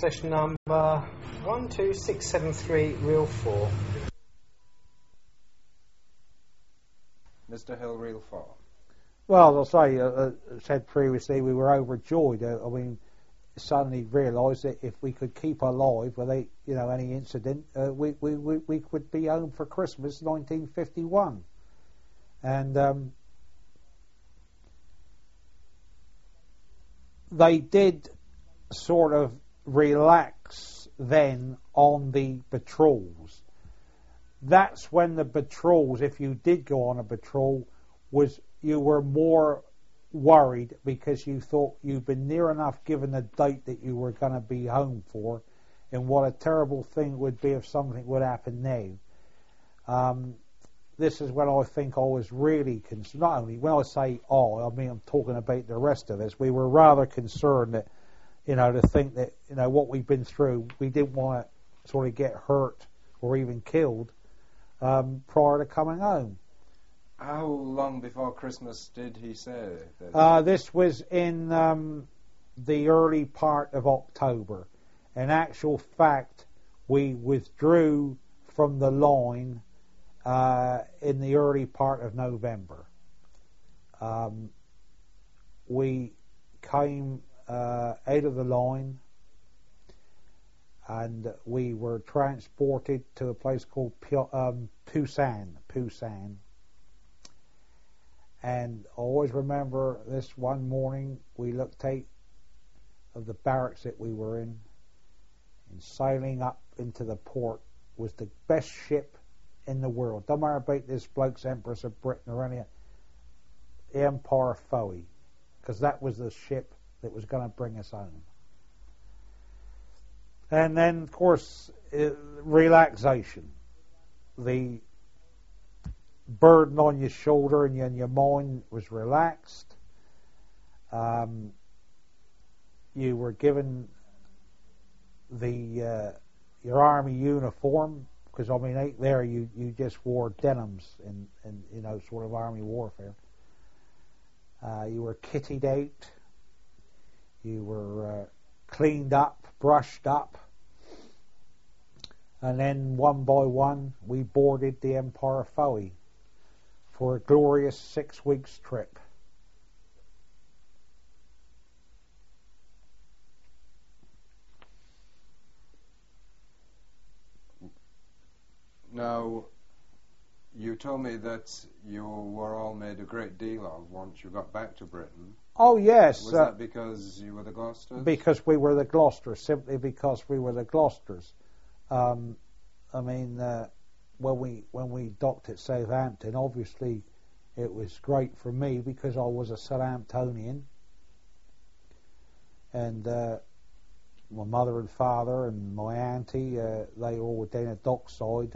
session number 12673, reel 4. Mr. Hill, reel 4. Well, as I said previously, we were overjoyed. I mean, suddenly realised that if we could keep alive without, any incident, we would be home for Christmas 1951. And they did sort of relax then on the patrols. That's when the patrols, if you did go on a patrol, you were more worried because you thought you'd been near enough given the date that you were going to be home for, and what a terrible thing it would be if something would happen now. This is when I think I was really concerned. Not only when I say I mean I'm talking about the rest of us. We were rather concerned that, to think that, what we've been through, we didn't want to sort of get hurt or even killed prior to coming home. How long before Christmas did he say that? This was in the early part of October. In actual fact, we withdrew from the line in the early part of November. We came out of the line and we were transported to a place called Pusan. And I always remember this one morning we looked out of the barracks that we were in, and sailing up into the port was the best ship in the world. Don't matter about this bloke's Empress of Britain or any of the Empire Foey, because that was the ship that was going to bring us home. And then, of course, relaxation. The burden on your shoulder and your mind was relaxed. You were given your army uniform, because out there you just wore denims in sort of army warfare. You were kitted out. You were cleaned up, brushed up. And then one by one we boarded the Empire Foey for a glorious 6 weeks trip. Now, you told me that you were all made a great deal of once you got back to Britain. Oh, yes. Was that because you were the Gloucesters? Because we were the Gloucesters, simply because we were the Gloucesters. When we docked at Southampton, obviously it was great for me because I was a Southamptonian, and my mother and father and my auntie, they all were down at Dockside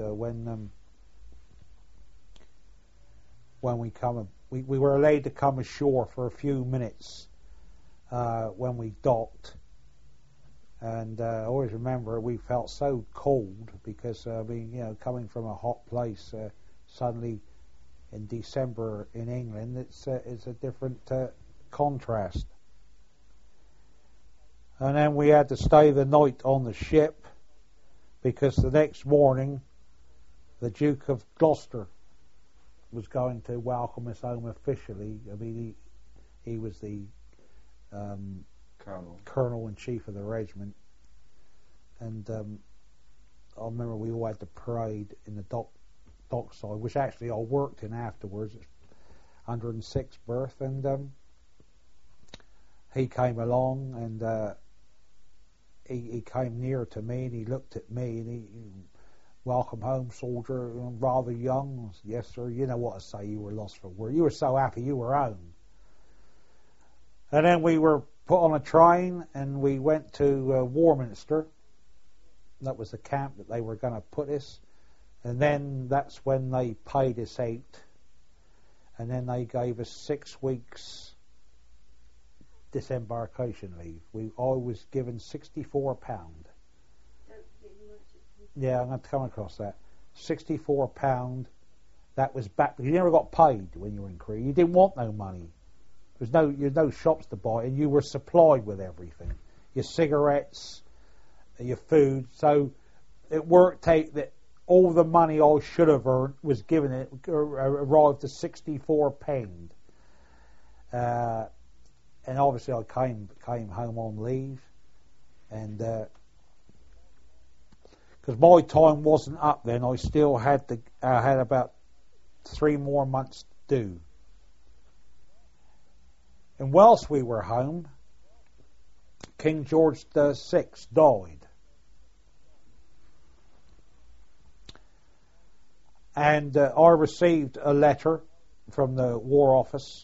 when we come. We were allowed to come ashore for a few minutes when we docked. And I always remember we felt so cold because, coming from a hot place, suddenly in December in England, it's a different contrast. And then we had to stay the night on the ship because the next morning the Duke of Gloucester was going to welcome us home officially. He was the Colonel in Chief of the regiment, and I remember we all had the parade in the dockside, which actually I worked in afterwards. It's 106 berth, and he came along and he came near to me and he looked at me and he welcome home, soldier, rather young. Yes, sir. You know what I say. You were lost for words. You were so happy you were home. And then we were put on a train and we went to Warminster. That was the camp that they were going to put us. And then that's when they paid us out. And then they gave us 6 weeks disembarkation leave. I was given £64. Yeah, I'm going to come across that. £64. That was back. You never got paid when you were in Korea. You didn't want no money. There's no shops to buy, and you were supplied with everything. Your cigarettes, your food. So it worked out that all the money I should have earned was given. It arrived to £64. And obviously I came home on leave, and because my time wasn't up then, I still had about 3 more months due. And whilst we were home, King George VI died. And I received a letter from the War Office.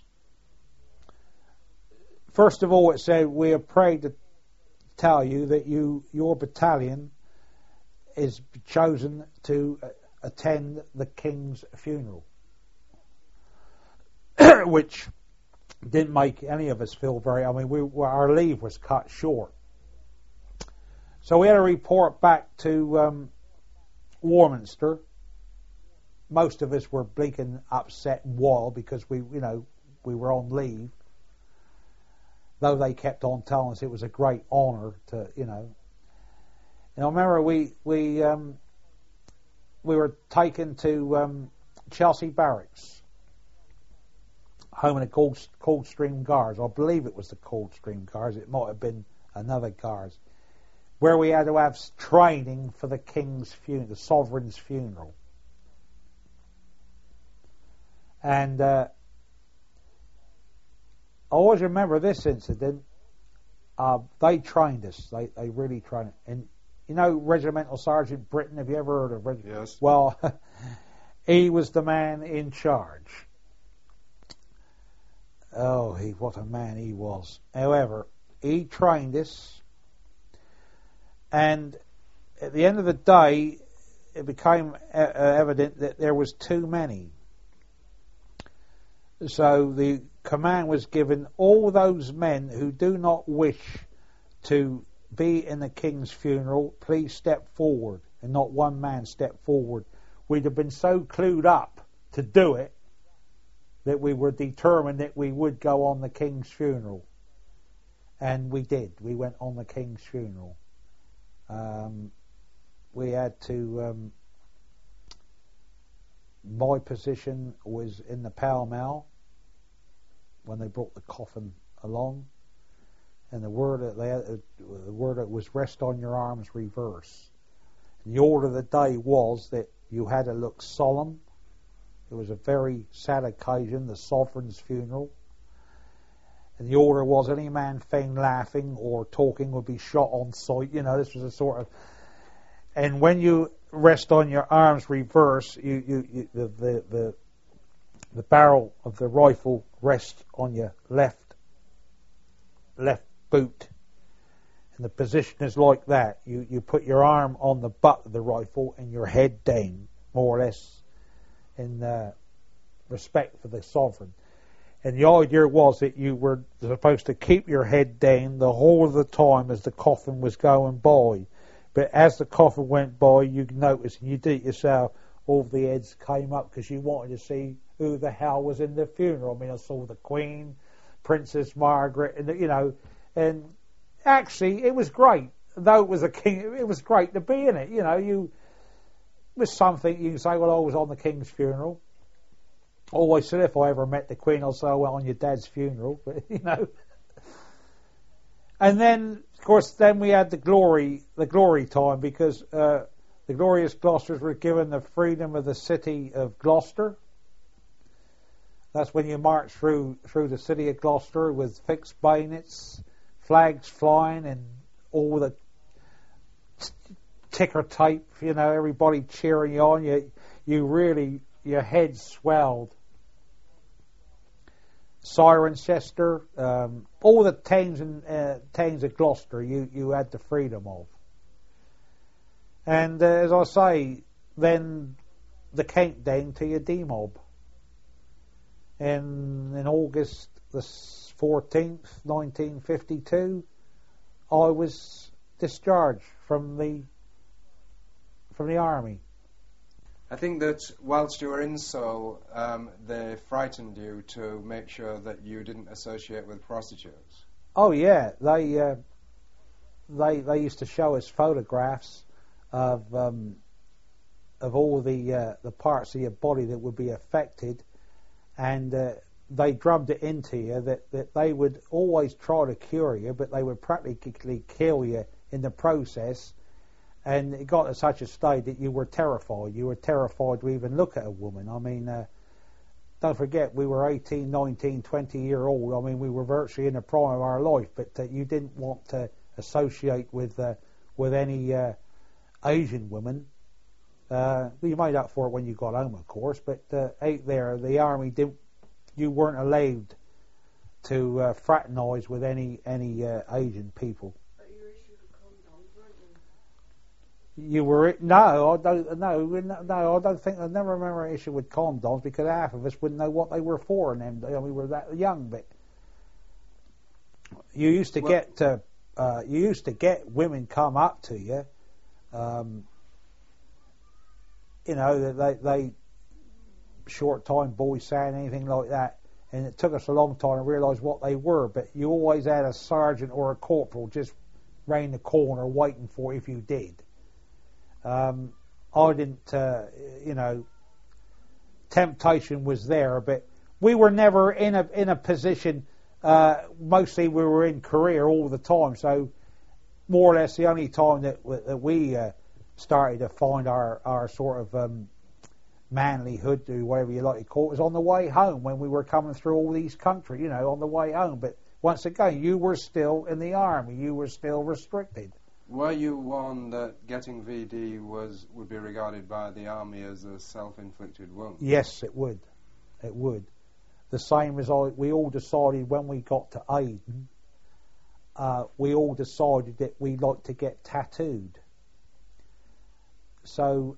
First of all, it said, "We are proud to tell you that your battalion is chosen to attend the King's funeral," which didn't make any of us feel very. I mean, our leave was cut short, so we had to report back to Warminster. Most of us were blinking upset and wild because we were on leave. Though they kept on telling us it was a great honour to, And I remember we were taken to Chelsea Barracks, home of the Coldstream Guards. I believe it was the Coldstream Guards. It might have been another Guards, where we had to have training for the King's funeral, the Sovereign's funeral. And I always remember this incident. They trained us. They really trained us. And Regimental Sergeant Britton, have you ever heard of Regimental? Yes. Well, he was the man in charge. Oh, what a man he was. However, he trained us, and at the end of the day, it became evident that there was too many. So the command was given, all those men who do not wish to be in the King's funeral, please step forward. And not one man stepped forward. We'd have been so clued up to do it that we were determined that we would go on the King's funeral. And we did. We went on the King's funeral. We had to... my position was in the Pall Mall when they brought the coffin along, and the word that was rest on your arms, reverse. And the order of the day was that you had to look solemn. It was a very sad occasion, the Sovereign's funeral, and the order was any man found laughing or talking would be shot on sight. This was a sort of, and when you rest on your arms reverse, the barrel of the rifle rests on your left boot, and the position is like that. You put your arm on the butt of the rifle and your head down, more or less, in respect for the sovereign. And the idea was that you were supposed to keep your head down the whole of the time as the coffin was going by. But as the coffin went by, you noticed, and you did it yourself, all the heads came up because you wanted to see who the hell was in the funeral. I mean, I saw the Queen, Princess Margaret, and and actually it was great. Though it was a king, it was great to be in it. It was something you can say. Well, I was on the King's funeral. Always said if I ever met the Queen, I'll say, "Oh, well, on your dad's funeral," but And then, of course, we had the glory time, because the glorious Gloucesters were given the freedom of the city of Gloucester. That's when you march through the city of Gloucester with fixed bayonets, flags flying, and all the ticker tape. Everybody cheering you on. You really, your head swelled. Cirencester, all the towns of Gloucester, you had the freedom of. And as I say, then the countdown to your demob. And in August the 14th, 1952, I was discharged from the army. I think that whilst you were in Seoul, they frightened you to make sure that you didn't associate with prostitutes. Oh yeah, they they used to show us photographs of all the parts of your body that would be affected, and they drummed it into you that they would always try to cure you, but they would practically kill you in the process. And it got to such a state that you were terrified. You were terrified to even look at a woman. I mean, don't forget, we were 18, 19, 20-year-old. I mean, we were virtually in the prime of our life, but you didn't want to associate with any Asian women. You made up for it when you got home, of course, but out there, the army didn't. You weren't allowed to fraternise with any Asian people. But you were issued a condom, weren't you? You were no, I don't think I never remember an issue with condoms because half of us wouldn't know what they were for, and then we were that young. But you used to get women come up to you, you know, that they short time boys saying anything like that, and it took us a long time to realise what they were. But you always had a sergeant or a corporal just round the corner waiting for you if you did. I didn't, you know, temptation was there, but we were never in a position. Mostly we were in Korea all the time, so more or less the only time that we started to find our sort of manlyhood, or whatever you like to call it, was on the way home when we were coming through all these countries, you know, on the way home. But once again, you were still in the army, you were still restricted. Were you one that getting VD would be regarded by the army as a self-inflicted wound? Yes, it would. It would. The same as we all decided when we got to Aden, we all decided that we liked to get tattooed. So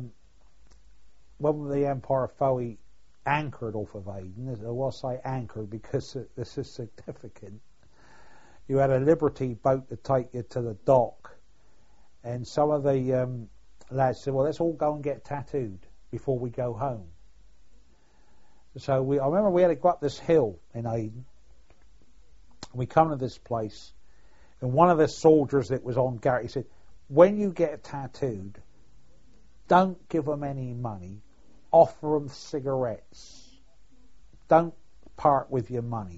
when the Empire Foey anchored off of Aden, I will say anchored because this is significant, you had a Liberty boat to take you to the dock, and some of the lads said, well, let's all go and get tattooed before we go home. So I remember we had to go up this hill in Aden. We come to this place, and one of the soldiers that was on guard, he said, when you get tattooed, don't give them any money, offer them cigarettes. Don't part with your money.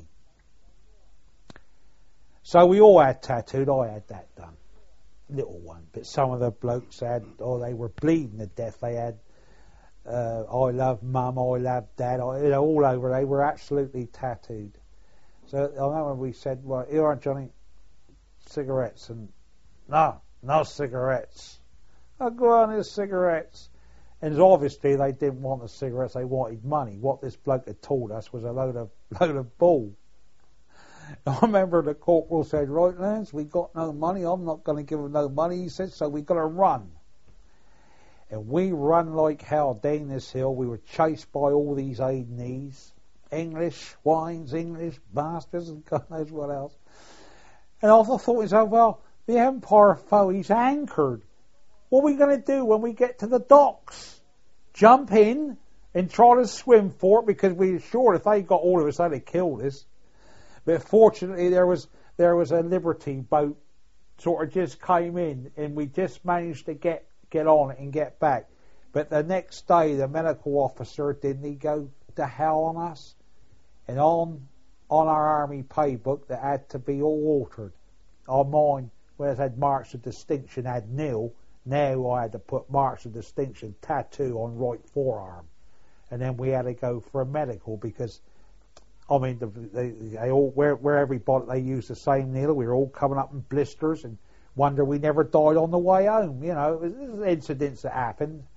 So we all had tattooed. I had that done, little one. But some of the blokes had, they were bleeding to death. They had, I love mum, I love dad, you know, all over. They were absolutely tattooed. So I remember we said, well, here are Johnny, cigarettes. And no cigarettes. Oh, go on, there's cigarettes. And obviously they didn't want the cigarettes, they wanted money. What this bloke had told us was a load of bull. I remember the corporal said, right lads, we got no money, I'm not going to give them no money, he said, so we got to run. And we run like hell down this hill. We were chased by all these Adenese, English swines, English bastards, and God knows what else. And I thought to myself, well, the Empire Foey's anchored. What are we going to do when we get to the docks? Jump in and try to swim for it, because we were sure if they got all of us, they'd have killed us. But fortunately, there was a Liberty boat sort of just came in, and we just managed to get on it and get back. But the next day, the medical officer, didn't he go to hell on us? And on our army paybook, that had to be all altered. On mine, where it had marks of distinction, had nil. Now I had to put marks of distinction, tattoo on right forearm. And then we had to go for a medical because, I mean, they all, where everybody, they used the same needle. We were all coming up in blisters and wonder we never died on the way home. You know, it was incidents that happened.